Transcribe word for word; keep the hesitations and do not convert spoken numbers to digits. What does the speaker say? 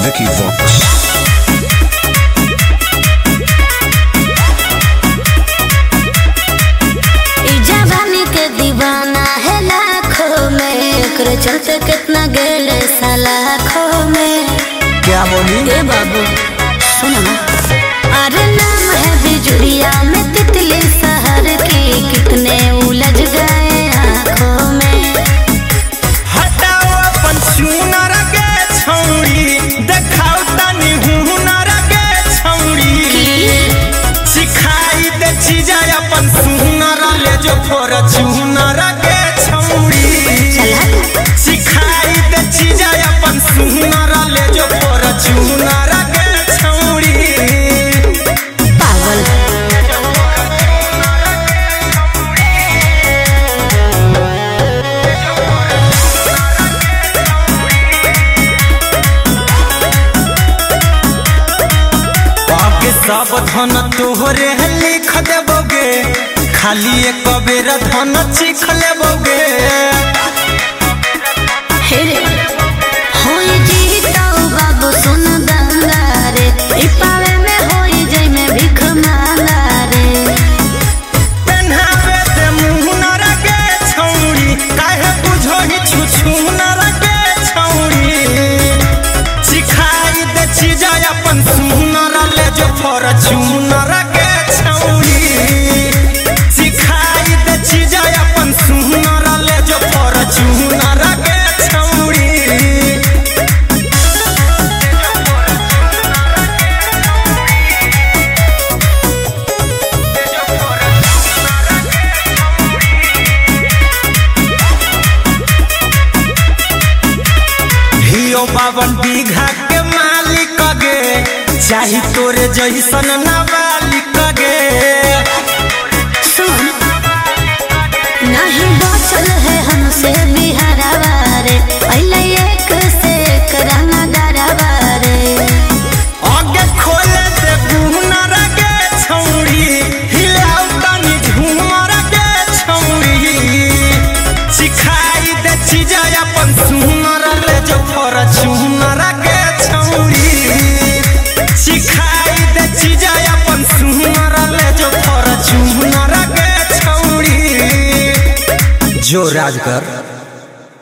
Vicky Vox. दीवाना है लाखों में, करे चलते कितना गेले सलाखों में। क्या बोली? ए बाबू सुना, अरे नाम है बिजुरिया में तितली शहर की, कितने उलझ गए आँखों में। हटाओ अपन सुनर के छौड़ी, देखाओ तनी हुनर के छौड़ी, सिखाई दे चीज़ अपन सुनर ले जो फॉर्च्यूनर के छौड़ी, सिखाई दे चीज़ अपन सुनर ले जो फॉर्च्यूनर के छौड़ी। पागल बाकी सब धन तोहरे लिख देबोगे, खाली एक बेर धन चीख लेबोगे। हेरे होई जीता बाबू सुन दंगा रे, ई पावे में होई जई में भिख मांगा रे। पहनावे दे मुहनर के छौड़ी, काहे बुझो ही छुछुनर के छौड़ी, सिखाई दे चीज़ अपन सुनर ले जो फॉर्च्यूनर के छौड़ी, सिखाई दे चीज़ अपन सुनर ले जो फॉर्च्यूनर के छौड़ी। हियो बावन बीघा के मालिक गे, चाही तोरे जैसन नाबालिग गे। सुन नहीं बचल है हमसे बिहारवा रे, पहले एक से एक रंगदारवा रे। आगे खोले दे गुनर के छौड़ी, हिलाओ तनी झूमर के छौड़ी, सिखाई दे चीज़ अपन सुनर ले जो फॉर्च्यूनर के छौड़ी, सिखाई दे चीज़ अपन सुनर ले जो फॉर्च्यूनर के छौड़ी। जो राज कर